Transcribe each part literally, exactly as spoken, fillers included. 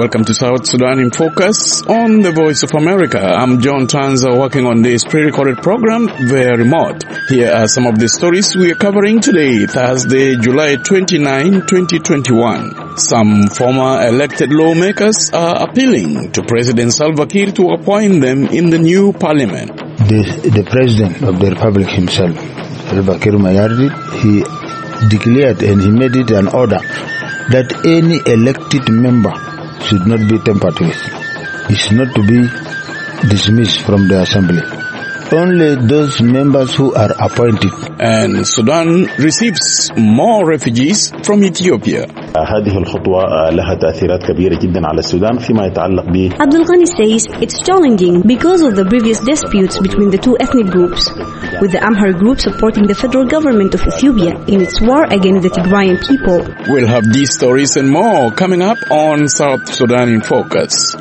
welcome to South Sudan in Focus on the Voice of America. I'm John Tanza, working on this pre-recorded program via remote. Here are some of the stories we are covering today, Thursday, July twenty-ninth, twenty twenty-one. Some former elected lawmakers are appealing to President Salva Kiir to appoint them in the new parliament. The, the President of the Republic himself, Salva Kiir Mayardit, he declared and he made it an order that any elected member should not be tampered with. It's not to be dismissed from the assembly. Only those members who are appointed. And Sudan receives more refugees from Ethiopia. هذه الخطوة لها تأثيرات كبيرة جدا على السودان فيما يتعلق ب. Abdulghani says it's challenging because of the previous disputes between the two ethnic groups, with the Amhara group supporting the federal government of Ethiopia in its war against the Tigrayan people. We'll have these stories and more coming up on South Sudan in Focus.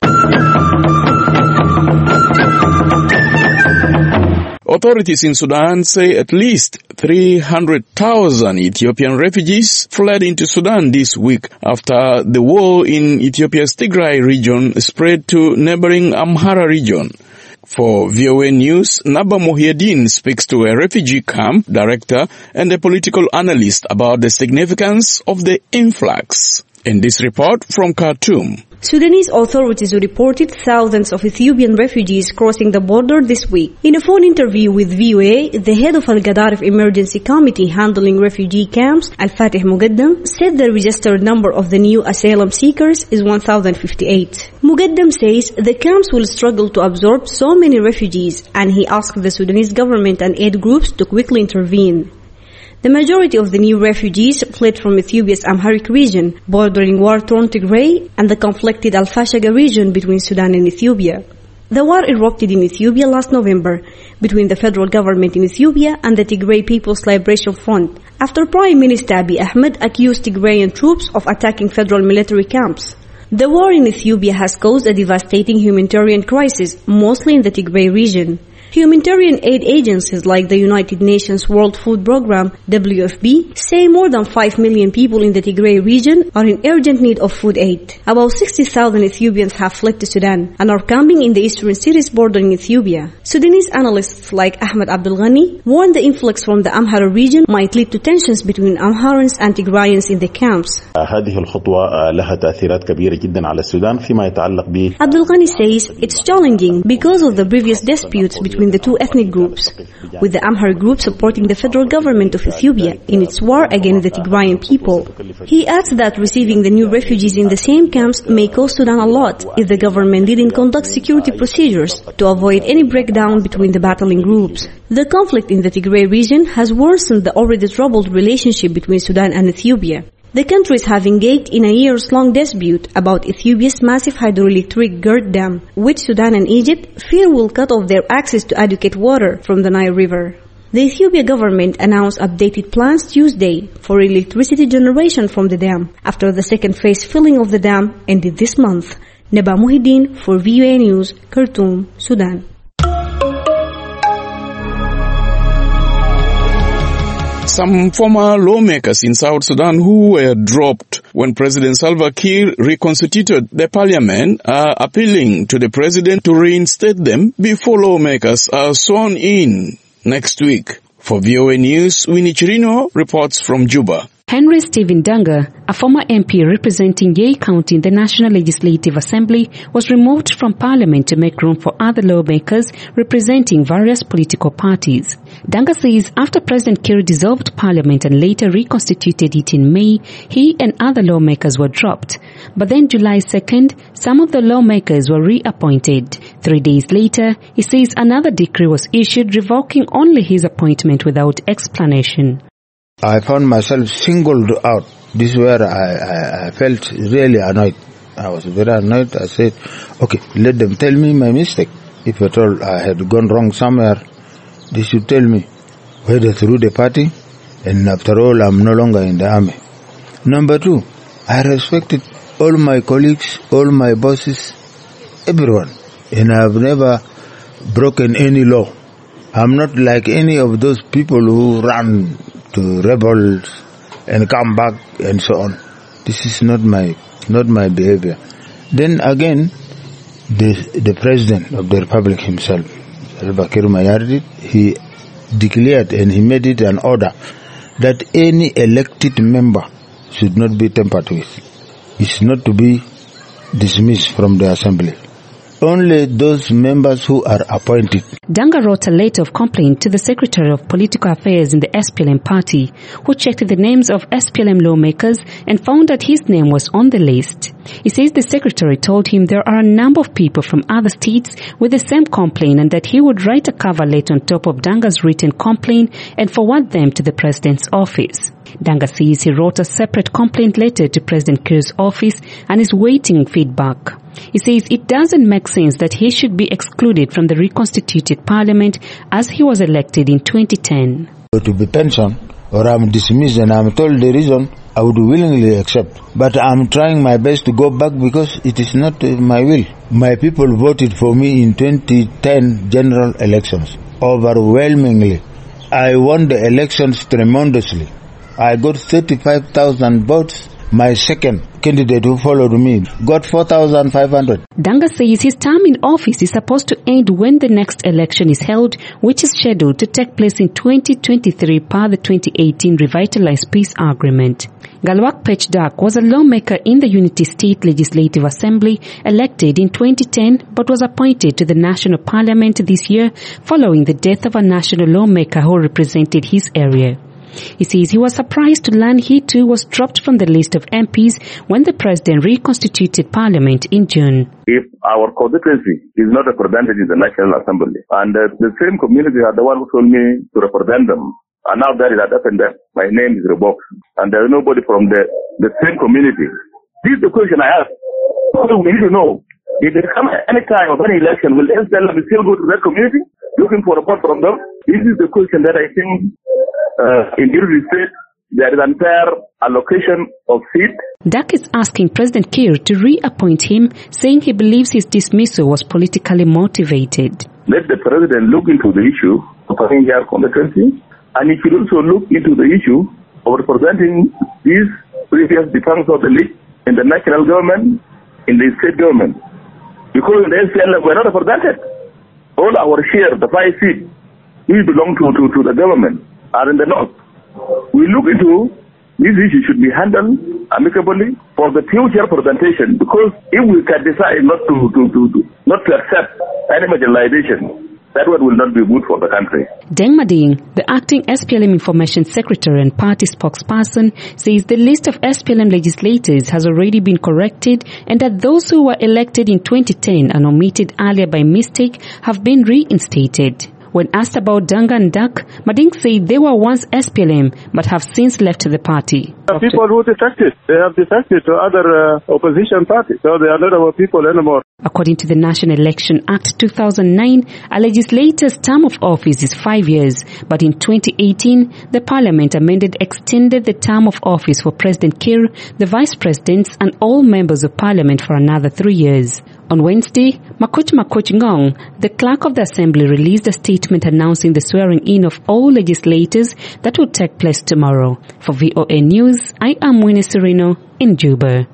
Authorities in Sudan say at least three hundred thousand Ethiopian refugees fled into Sudan this week after the war in Ethiopia's Tigray region spread to neighboring Amhara region. For V O A News, Naba Muhyiddin speaks to a refugee camp director and a political analyst about the significance of the influx. In this report from Khartoum, Sudanese authorities reported thousands of Ethiopian refugees crossing the border this week. In a phone interview with V O A, the head of Al-Gadarif Emergency Committee handling refugee camps, Al-Fatih Mugaddam, said the registered number of the new asylum seekers is one thousand fifty-eight. Mugaddam says the camps will struggle to absorb so many refugees, and he asked the Sudanese government and aid groups to quickly intervene. The majority of the new refugees fled from Ethiopia's Amharic region, bordering war-torn Tigray, and the conflicted Al-Fashaga region between Sudan and Ethiopia. The war erupted in Ethiopia last November between the federal government in Ethiopia and the Tigray People's Liberation Front, after Prime Minister Abiy Ahmed accused Tigrayan troops of attacking federal military camps. The war in Ethiopia has caused a devastating humanitarian crisis, mostly in the Tigray region. Humanitarian aid agencies like the United Nations World Food Programme, W F P, say more than five million people in the Tigray region are in urgent need of food aid. About sixty thousand Ethiopians have fled to Sudan and are camping in the eastern cities bordering Ethiopia. Sudanese analysts like Ahmed Abdulghani warn the influx from the Amhara region might lead to tensions between Amharans and Tigrayans in the camps. هذه الخطوة لها تأثيرات كبيرة جدا على السودان فيما يتعلق ب. Abdulghani says it's challenging because of the previous disputes between the two ethnic groups, with the Amhara group supporting the federal government of Ethiopia in its war against the Tigrayan people. He adds that receiving the new refugees in the same camps may cost Sudan a lot if the government didn't conduct security procedures to avoid any breakdown between the battling groups. The conflict in the Tigray region has worsened the already troubled relationship between Sudan and Ethiopia. The countries have engaged in a years-long dispute about Ethiopia's massive hydroelectric Gerd Dam, which Sudan and Egypt fear will cut off their access to adequate water from the Nile River. The Ethiopia government announced updated plans Tuesday for electricity generation from the dam, after the second phase filling of the dam ended this month. Naba Muhyiddin for V O A News, Khartoum, Sudan. Some former lawmakers in South Sudan who were dropped when President Salva Kiir reconstituted the parliament are appealing to the president to reinstate them before lawmakers are sworn in next week. For V O A News, Winnie Chirino reports from Juba. Henry Stephen Danga, a former M P representing Yei County in the National Legislative Assembly, was removed from Parliament to make room for other lawmakers representing various political parties. Danga says after President Kiir dissolved Parliament and later reconstituted it in May, he and other lawmakers were dropped. But then July second, some of the lawmakers were reappointed. Three days later, he says another decree was issued revoking only his appointment without explanation. I found myself singled out. This is where I, I, I felt really annoyed. I was very annoyed. I said, okay, let them tell me my mistake. If at all I had gone wrong somewhere, they should tell me, whether through the party, and after all, I'm no longer in the army. Number two, I respected all my colleagues, all my bosses, everyone. And I've never broken any law. I'm not like any of those people who run to rebels and come back and so on. This is not my not my behavior. Then again, the the president of the republic himself, Salva Kiir Mayardit, he declared and he made it an order that any elected member should not be tampered with. It's not to be dismissed from the assembly. Only those members who are appointed. Danga wrote a letter of complaint to the Secretary of Political Affairs in the S P L M party, who checked the names of S P L M lawmakers and found that his name was on the list. He says the secretary told him there are a number of people from other states with the same complaint and that he would write a cover letter on top of Danga's written complaint and forward them to the president's office. Danga says he wrote a separate complaint letter to President Kiir's office and is waiting feedback. He says it doesn't make sense that he should be excluded from the reconstituted parliament as he was elected in twenty ten. To be pensioned or I'm dismissed and I'm told the reason, I would willingly accept. But I'm trying my best to go back because it is not uh, my will. My people voted for me in twenty ten general elections overwhelmingly. I won the elections tremendously. I got thirty-five thousand votes. My second candidate who followed me got four thousand five hundred. Danga says his term in office is supposed to end when the next election is held, which is scheduled to take place in twenty twenty-three per the twenty eighteen Revitalized Peace Agreement. Galwak Pechdak was a lawmaker in the Unity State Legislative Assembly, elected in twenty ten, but was appointed to the National Parliament this year following the death of a national lawmaker who represented his area. He says he was surprised to learn he too was dropped from the list of M Ps when the president reconstituted parliament in June. If our constituency is not represented in the National Assembly, and uh, the same community are the one who told me to represent them, and now that is happened, my name is revoked, and there is nobody from the, the same community. This is the question I ask. We need to know, if there come any time of any election, will S P L M still go to that community, looking for a report from them? This is the question that I think Uh, in Unity State, there is unfair allocation of seats. Dak is asking President Kiir to reappoint him, saying he believes his dismissal was politically motivated. Let the president look into the issue of having their constituency, and he should also look into the issue of representing these previous defunct of the league in the national government, in the state government. Because in the S P L M, we're not represented. All our share, the five seats, we belong to, to, to the government. Are in the north. We look into these issues should be handled amicably for the future presentation, because if we can decide not to, to, to, to not to accept any marginalization, that one will not be good for the country. Deng Mading, the acting S P L M Information Secretary and party spokesperson, says the list of S P L M legislators has already been corrected and that those who were elected in twenty ten and omitted earlier by mistake have been reinstated. When asked about Danga and Dak, Mading said they were once S P L M but have since left the party. People who defected, they have defected to other uh, opposition parties, so they are not our people anymore. According to the National Election Act two thousand nine, a legislator's term of office is five years, but in twenty eighteen, the parliament amended extended the term of office for President Kiir, the vice presidents, and all members of parliament for another three years. On Wednesday, Makuch Makuch Ngong, the clerk of the assembly, released a statement announcing the swearing-in of all legislators that will take place tomorrow. For V O A News, I am Winnie Sereno in Juba.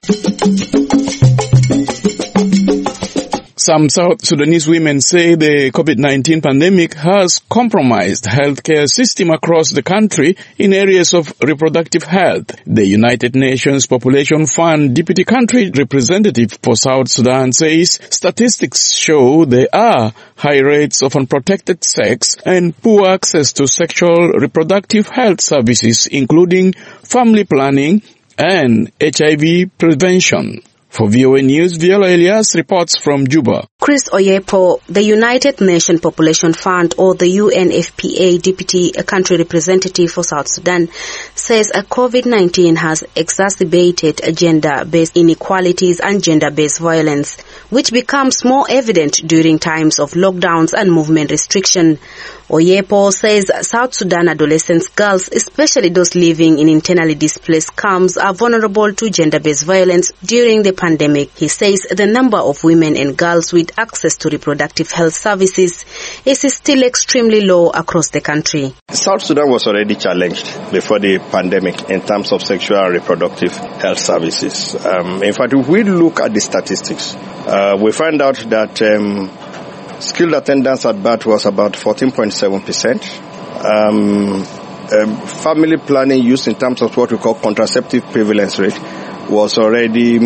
Some South Sudanese women say the COVID nineteen pandemic has compromised healthcare system across the country in areas of reproductive health. The United Nations Population Fund Deputy Country Representative for South Sudan says statistics show there are high rates of unprotected sex and poor access to sexual reproductive health services, including family planning and H I V prevention. For V O A News, Viola Elias reports from Juba. Chris Oyepo, the United Nations Population Fund or the U N F P A Deputy Country Representative for South Sudan, says COVID nineteen has exacerbated gender-based inequalities and gender-based violence, which becomes more evident during times of lockdowns and movement restriction. Oyepo says South Sudan adolescents, girls, especially those living in internally displaced camps, are vulnerable to gender-based violence during the pandemic. He says the number of women and girls with access to reproductive health services is still extremely low across the country. South Sudan was already challenged before the pandemic in terms of sexual and reproductive health services. Um, in fact, if we look at the statistics, uh, we find out that um, skilled attendance at birth was about fourteen point seven percent. Um, um, family planning used in terms of what we call contraceptive prevalence rate was already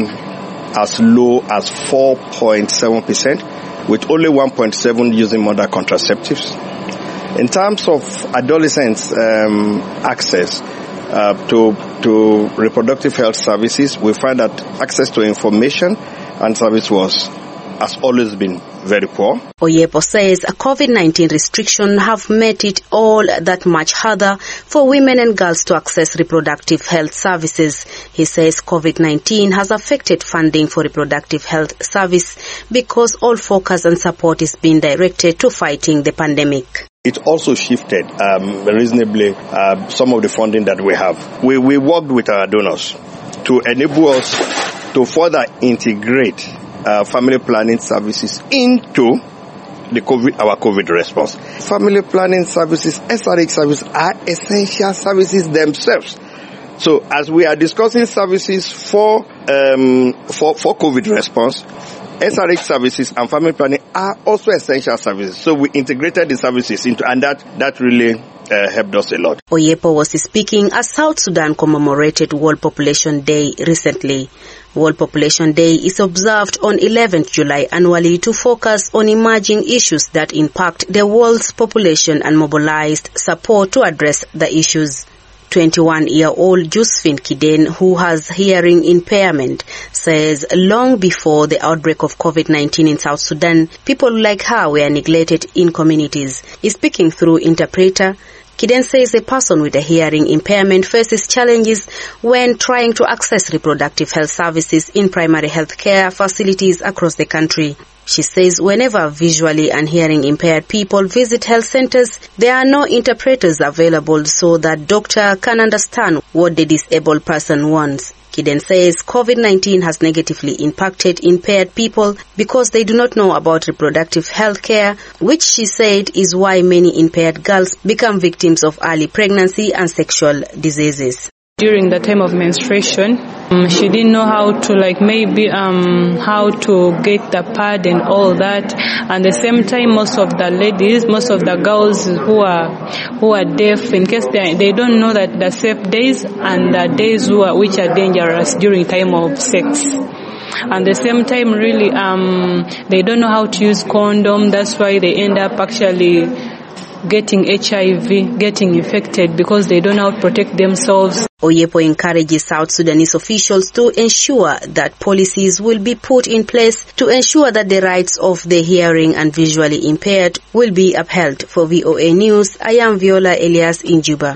as low as four point seven percent, with only one point seven using modern contraceptives. In terms of adolescents' um, access uh, to to reproductive health services, we find that access to information and service was has always been very poor. Oyepo says COVID nineteen restrictions have made it all that much harder for women and girls to access reproductive health services. He says COVID nineteen has affected funding for reproductive health service because all focus and support is being directed to fighting the pandemic. It also shifted um, reasonably uh, some of the funding that we have. We, we worked with our donors to enable us to further integrate uh, family planning services into the COVID, our COVID response. Family planning services, S R H services are essential services themselves. So as we are discussing services for um, for, for COVID response, S R H services and family planning are also essential services. So we integrated the services into, and that, that really uh, helped us a lot. Oyepo was speaking as South Sudan commemorated World Population Day recently. World Population Day is observed on eleventh of July annually to focus on emerging issues that impact the world's population and mobilized support to address the issues. twenty-one-year-old Josephine Kiden, who has hearing impairment, says long before the outbreak of COVID nineteen in South Sudan, people like her were neglected in communities. Speaking through interpreter, Kiden says a person with a hearing impairment faces challenges when trying to access reproductive health services in primary health care facilities across the country. She says whenever visually and hearing impaired people visit health centers, there are no interpreters available so that doctor can understand what the disabled person wants. Kiden says COVID nineteen has negatively impacted impaired people because they do not know about reproductive health care, which she said is why many impaired girls become victims of early pregnancy and sexual diseases. During the time of menstruation, um, she didn't know how to, like, maybe um, how to get the pad and all that. And at the same time, most of the ladies, most of the girls who are who are deaf, in case they they don't know that the safe days and the days who are, which are dangerous during time of sex. And at the same time, really, um, they don't know how to use condom. That's why they end up actually getting H I V, getting infected because they don't know how to protect themselves. Oyepo encourages South Sudanese officials to ensure that policies will be put in place to ensure that the rights of the hearing and visually impaired will be upheld. For V O A News, I am Viola Elias in Juba.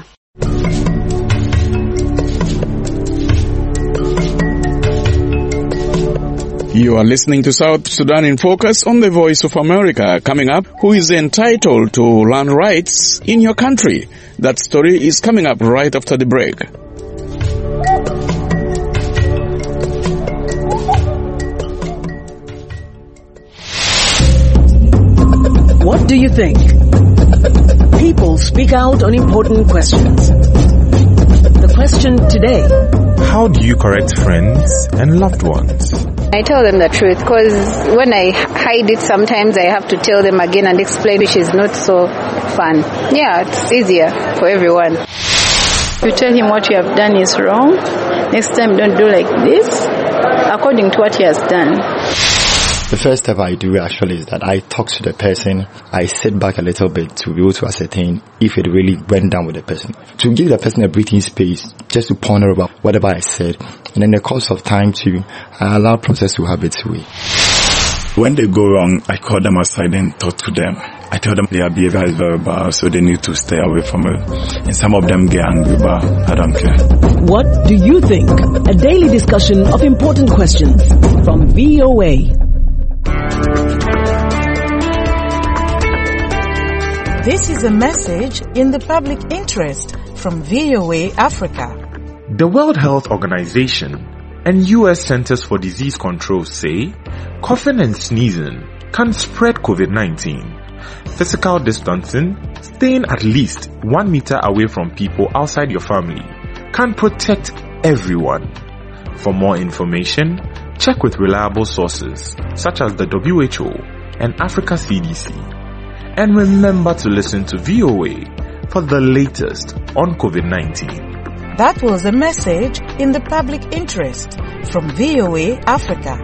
You are listening to South Sudan in Focus on the Voice of America. Coming up, who is entitled to land rights in your country? That story is coming up right after the break. What do you think? People speak out on important questions. The question today: how do you correct friends and loved ones? I tell them the truth, because when I hide it, sometimes I have to tell them again and explain, which is not so fun. Yeah, it's easier for everyone. You tell him what you have done is wrong. Next time, don't do like this, according to what he has done. The first step I do actually is that I talk to the person. I sit back a little bit to be able to ascertain if it really went down with the person. To give the person a breathing space, just to ponder about whatever I said. And in the course of time too, I allow process to have its way. When they go wrong, I call them aside and talk to them. I tell them their behavior is very bad, so they need to stay away from it. And some of them get angry, but I don't care. What do you think? A daily discussion of important questions from V O A. This is a message in the public interest from V O A Africa. The World Health Organization and U S Centers for Disease Control say coughing and sneezing can spread COVID nineteen. Physical distancing, staying at least one meter away from people outside your family, can protect everyone. For more information, check with reliable sources such as the W H O and Africa C D C. And remember to listen to V O A for the latest on COVID nineteen. That was a message in the public interest from V O A Africa.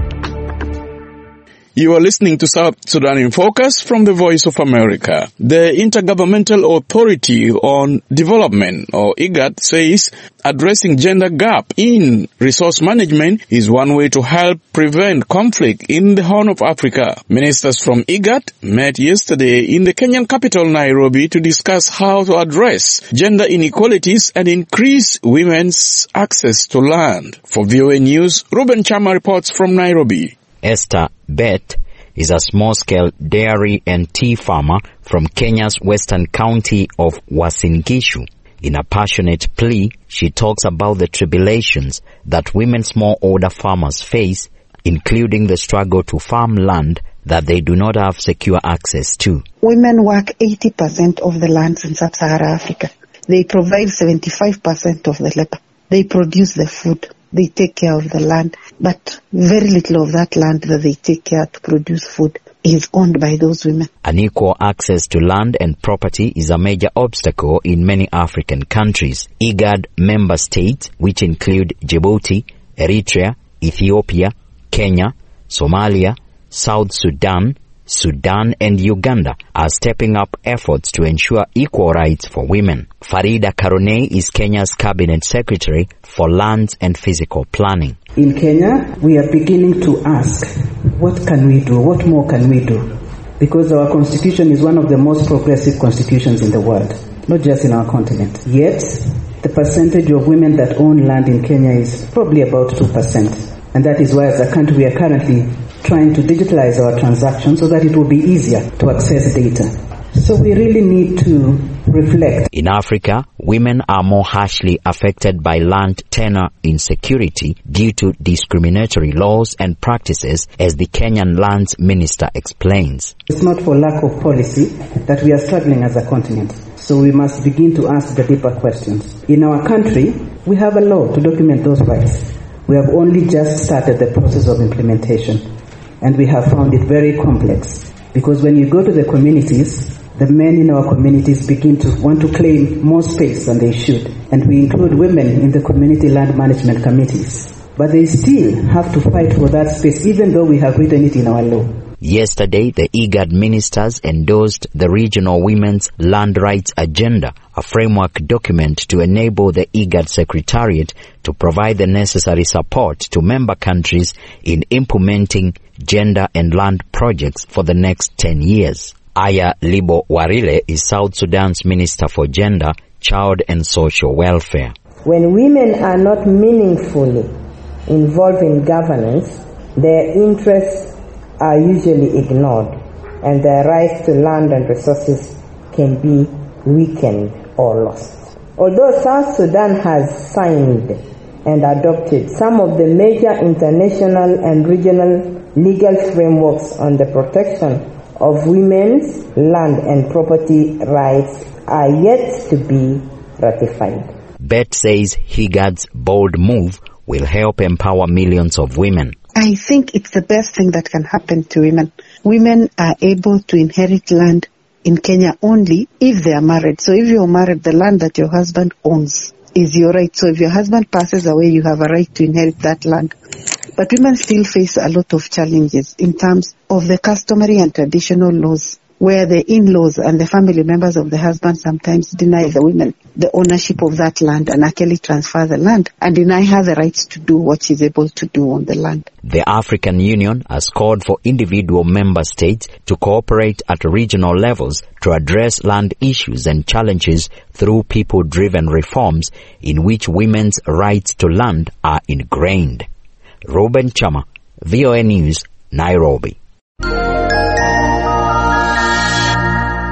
You are listening to South Sudan in Focus from the Voice of America. The Intergovernmental Authority on Development, or IGAD, says addressing gender gap in resource management is one way to help prevent conflict in the Horn of Africa. Ministers from IGAD met yesterday in the Kenyan capital Nairobi to discuss how to address gender inequalities and increase women's access to land. For V O A News, Ruben Chama reports from Nairobi. Esther Bett is a small-scale dairy and tea farmer from Kenya's western county of Uasin Gishu. In a passionate plea, she talks about the tribulations that women smallholder farmers face, including the struggle to farm land that they do not have secure access to. Women work eighty percent of the lands in sub-Saharan Africa. They provide seventy-five percent of the labor. They produce the food. They take care of the land, but very little of that land that they take care to produce food is owned by those women. Unequal access to land and property is a major obstacle in many African countries. IGAD member states, which include Djibouti, Eritrea, Ethiopia, Kenya, Somalia, South Sudan, Sudan and Uganda are stepping up efforts to ensure equal rights for women. Farida Karone is Kenya's Cabinet Secretary for Lands and Physical Planning. In Kenya, we are beginning to ask, what can we do? What more can we do? Because our constitution is one of the most progressive constitutions in the world, not just in our continent. Yet, the percentage of women that own land in Kenya is probably about two percent. And that is why as a country we are currently trying to digitalize our transactions so that it will be easier to access data. So we really need to reflect. In Africa, women are more harshly affected by land tenure insecurity due to discriminatory laws and practices, as the Kenyan Lands Minister explains. It's not for lack of policy that we are struggling as a continent. So we must begin to ask the deeper questions. In our country, we have a law to document those rights. We have only just started the process of implementation. And we have found it very complex, because when you go to the communities, the men in our communities begin to want to claim more space than they should. And we include women in the community land management committees. But they still have to fight for that space, even though we have written it in our law. Yesterday, the IGAD ministers endorsed the Regional Women's Land Rights Agenda, a framework document to enable the IGAD Secretariat to provide the necessary support to member countries in implementing gender and land projects for the next ten years. Aya Libo Warile is South Sudan's Minister for Gender, Child and Social Welfare. When women are not meaningfully involved in governance, their interests are usually ignored, and their rights to land and resources can be weakened or lost. Although South Sudan has signed and adopted some of the major international and regional legal frameworks on the protection of women's land and property rights, are yet to be ratified. Bett says IGAD's bold move will help empower millions of women. I think it's the best thing that can happen to women. Women are able to inherit land in Kenya only if they are married. So if you're married, the land that your husband owns is your right. So if your husband passes away, you have a right to inherit that land. But women still face a lot of challenges in terms of the customary and traditional laws, where the in-laws and the family members of the husband sometimes deny the women the ownership of that land and actually transfer the land and deny her the rights to do what she's able to do on the land. The African Union has called for individual member states to cooperate at regional levels to address land issues and challenges through people-driven reforms in which women's rights to land are ingrained. Ruben Chama, V O A News, Nairobi.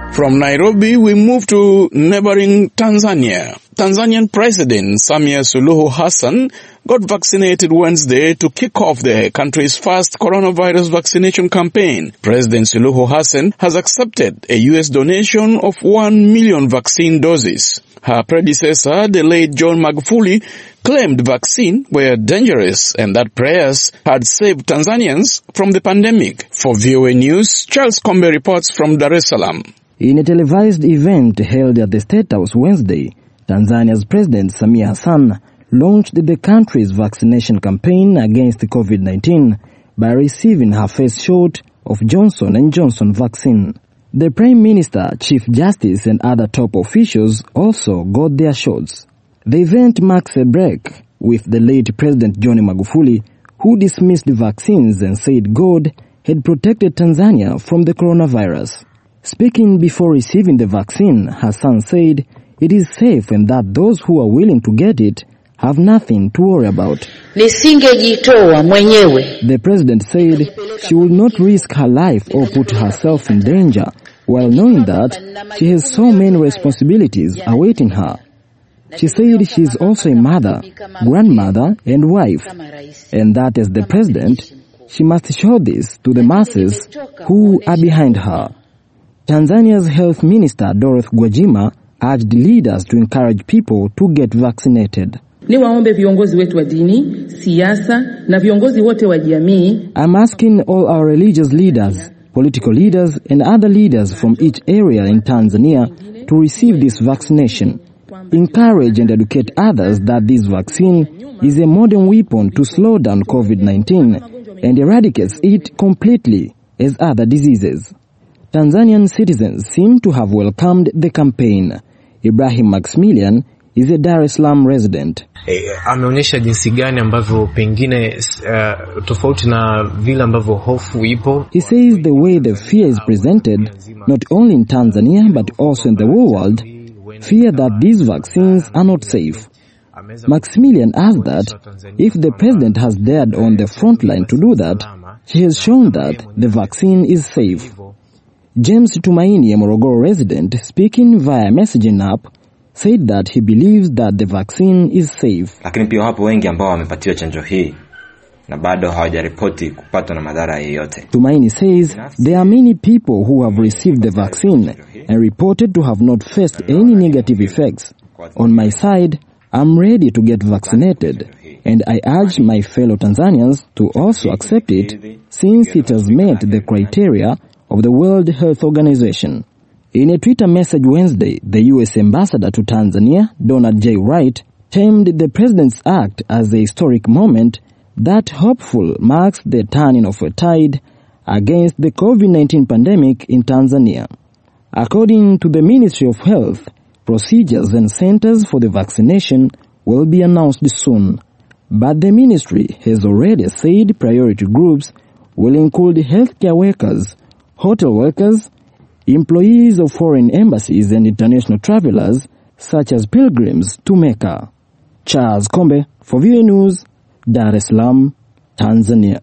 From Nairobi, we move to neighboring Tanzania. Tanzanian President Samia Suluhu Hassan got vaccinated Wednesday to kick off the country's first coronavirus vaccination campaign. President Suluhu Hassan has accepted a U S donation of one million vaccine doses. Her predecessor, the late John Magufuli, claimed vaccines were dangerous and that prayers had saved Tanzanians from the pandemic. For V O A News, Charles Kombe reports from Dar es Salaam. In a televised event held at the State House Wednesday, Tanzania's President Samia Hassan launched the country's vaccination campaign against COVID nineteen by receiving her first shot of Johnson and Johnson vaccine. The Prime Minister, Chief Justice and other top officials also got their shots. The event marks a break with the late President John Magufuli, who dismissed the vaccines and said God had protected Tanzania from the coronavirus. Speaking before receiving the vaccine, Hassan said it is safe and that those who are willing to get it have nothing to worry about. The president said she will not risk her life or put herself in danger while knowing that she has so many responsibilities awaiting her. She said she is also a mother, grandmother and wife, and that as the president, she must show this to the masses who are behind her. Tanzania's Health Minister Dorothy Gwajima urged leaders to encourage people to get vaccinated. Niwaombe viongozi wetu wa dini, siasa na viongozi wote wa jamii. I'm asking all our religious leaders, political leaders and other leaders from each area in Tanzania to receive this vaccination. Encourage and educate others that this vaccine is a modern weapon to slow down COVID nineteen and eradicates it completely as other diseases. Tanzanian citizens seem to have welcomed the campaign. Ibrahim Maximilian is a Dar es Salaam resident. E, ameonyesha jinsi gani ambavyo pengine uh, tofauti na vile ambavyo hofu ipo. He says the way the fear is presented, not only in Tanzania but also in the whole world, fear that these vaccines are not safe. Maximilian asked that if the president has dared on the front line to do that, he has shown that the vaccine is safe. James Tumaini, a Morogoro resident, speaking via messaging app, said that he believes that the vaccine is safe. Lakini pia wapo wengi ambao wamepatiwa chanjo hii na bado hawajaripoti kupatwa na madhara yoyote. Tumaini says there are many people who have received the vaccine and reported to have not faced any negative effects. On my side, I'm ready to get vaccinated and I urge my fellow Tanzanians to also accept it since it has met the criteria of the World Health Organization. In a Twitter message Wednesday, the U S ambassador to Tanzania, Donald J. Wright, termed the president's act as a historic moment that hopeful marks the turning of a tide against the COVID nineteen pandemic in Tanzania. According to the Ministry of Health, procedures and centers for the vaccination will be announced soon. But the ministry has already said priority groups will include healthcare workers, hotel workers, employees of foreign embassies and international travelers such as pilgrims to Mecca. Charles Kombe for V O A News, Dar es Salaam, Tanzania.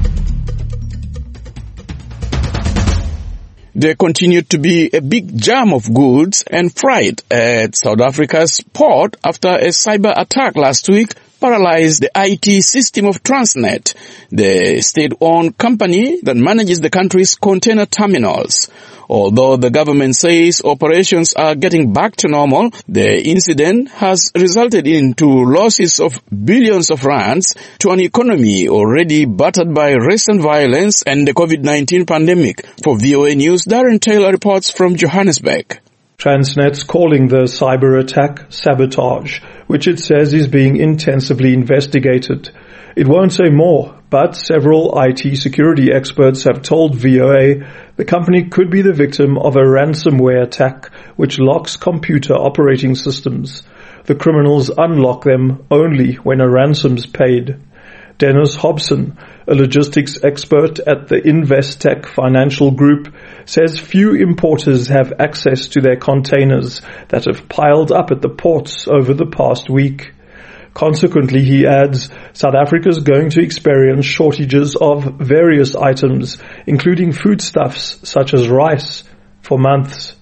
There continued to be a big jam of goods and freight at South Africa's port after a cyber attack last week paralyzed the I T system of Transnet, the state-owned company that manages the country's container terminals. Although the government says operations are getting back to normal, the incident has resulted into losses of billions of rands to an economy already battered by recent violence and the COVID nineteen pandemic. For V O A News, Darren Taylor reports from Johannesburg. Transnet's calling the cyber attack sabotage, which it says is being intensively investigated. It won't say more, but several I T security experts have told V O A the company could be the victim of a ransomware attack which locks computer operating systems. The criminals unlock them only when a ransom's paid. Dennis Hobson, a logistics expert at the Investec Financial Group, says few importers have access to their containers that have piled up at the ports over the past week. Consequently, he adds, South Africa is going to experience shortages of various items, including foodstuffs such as rice, for months.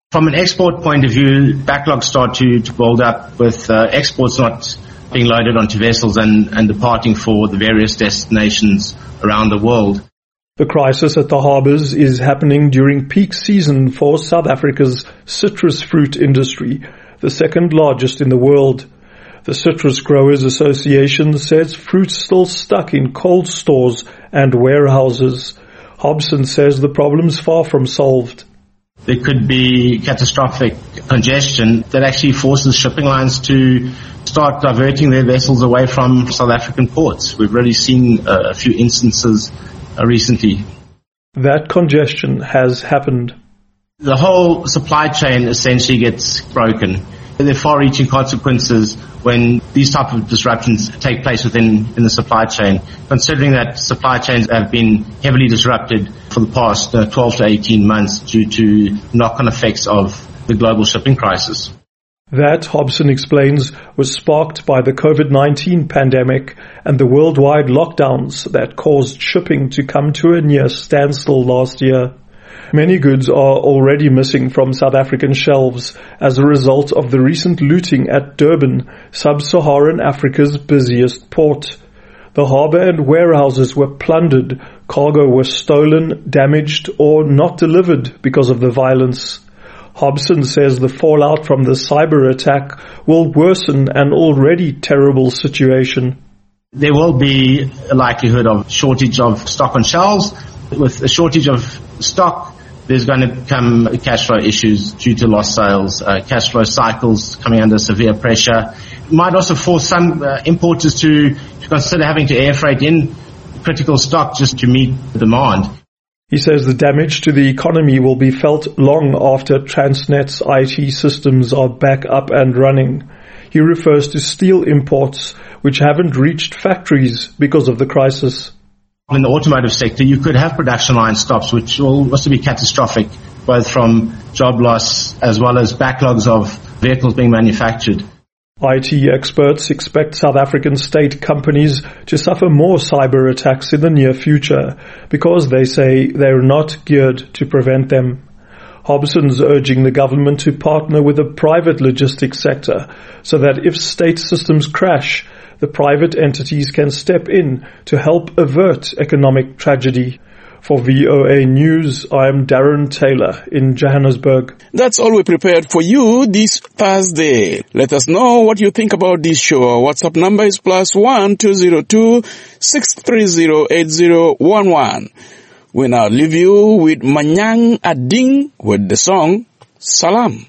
From an export point of view, backlogs start to, to build up with uh, exports not being loaded onto vessels and, and departing for the various destinations around the world. The crisis at the harbours is happening during peak season for South Africa's citrus fruit industry, the second largest in the world. The Citrus Growers Association says fruit's still stuck in cold stores and warehouses. Hobson says the problem's far from solved. There could be catastrophic congestion that actually forces shipping lines to start diverting their vessels away from South African ports. We've already seen a few instances uh, recently. That congestion has happened. The whole supply chain essentially gets broken. There are far-reaching consequences when these type of disruptions take place within in the supply chain, considering that supply chains have been heavily disrupted for the past uh, twelve to eighteen months due to knock-on effects of the global shipping crisis. That, Hobson explains, was sparked by the COVID nineteen pandemic and the worldwide lockdowns that caused shipping to come to a near standstill last year. Many goods are already missing from South African shelves as a result of the recent looting at Durban, sub-Saharan Africa's busiest port. The harbour and warehouses were plundered, cargo was stolen, damaged, or not delivered because of the violence. Hobson says the fallout from the cyber attack will worsen an already terrible situation. There will be a likelihood of shortage of stock on shelves. With a shortage of stock, there's going to come cash flow issues due to lost sales, uh, cash flow cycles coming under severe pressure. It might also force some uh, importers to, to consider having to air freight in critical stock just to meet the demand. He says the damage to the economy will be felt long after Transnet's I T systems are back up and running. He refers to steel imports, which haven't reached factories because of the crisis. In the automotive sector, you could have production line stops, which will also be catastrophic, both from job loss as well as backlogs of vehicles being manufactured. I T experts expect South African state companies to suffer more cyber attacks in the near future because they say they're not geared to prevent them. Hobson's urging the government to partner with the private logistics sector so that if state systems crash, the private entities can step in to help avert economic tragedy. For V O A News, I am Darren Taylor in Johannesburg. That's all we prepared for you this Thursday. Let us know what you think about this show. Our WhatsApp number is plus one two zero two six three zero eight zero one one. We now leave you with Manyang Ading with the song Salam.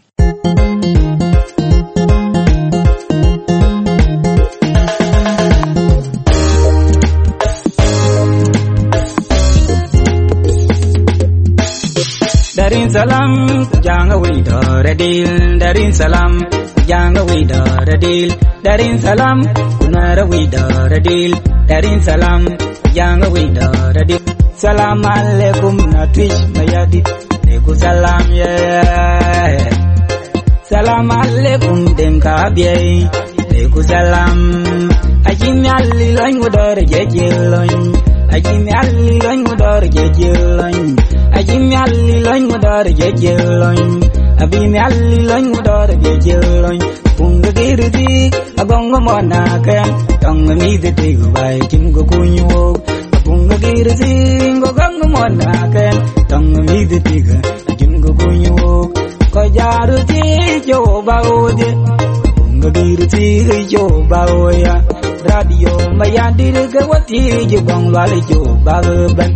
Darin salam, janga wida radil. Darin salam, janga wida radil. Darin salam, kunara wida radil. Darin salam, janga wida radil. Salam alaikum na Twitch mayadi. Leku salam yeah. Salam alaikum dem kabiyai. Leku salam. Ajimi alli loin udor jejeloin. Ajimi alli loin udor jejeloin. Ajimi alli loin udor jejeloin. Abimi alli loin udor jejeloin. Punga girdi agongo monaken. Tonga mi de tigu bai kimgo kunyo. Punga girdi agongo monaken. Tonga mi de tigu kimgo kunyo. Kojaru ti jo baode. Punga girdi jo baoya. Radio mayandi gawati jibong lali jo baben.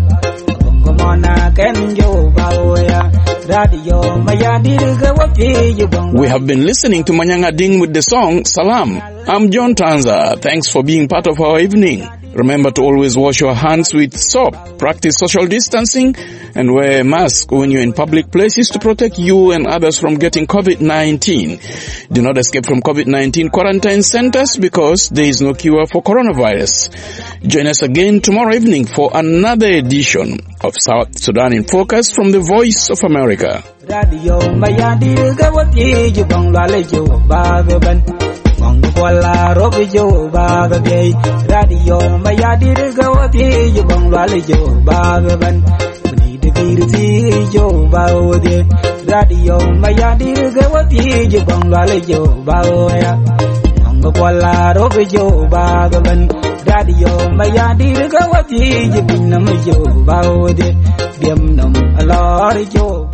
We have been listening to Manyang Ading with the song Salam. I'm John Tanza. Thanks for being part of our evening. Remember to always wash your hands with soap, practice social distancing, and wear a mask when you're in public places to protect you and others from getting COVID nineteen. Do not escape from COVID nineteen quarantine centers because there is no cure for coronavirus. Join us again tomorrow evening for another edition of South Sudan in Focus from the Voice of America. Radio Mayadi Gawati Jubong Lalejo Bagaban Mongwala Robijo Bagabay Radio Mayadi Gawati Jubong Lalejo Bagaban Need the Kirti Jo Bawde radio mayadi ga wati ji bangwale jo baoya ngo kwala ro jo ba gaban radio mayadi ga wati ji binam jo baode biam nam alor jo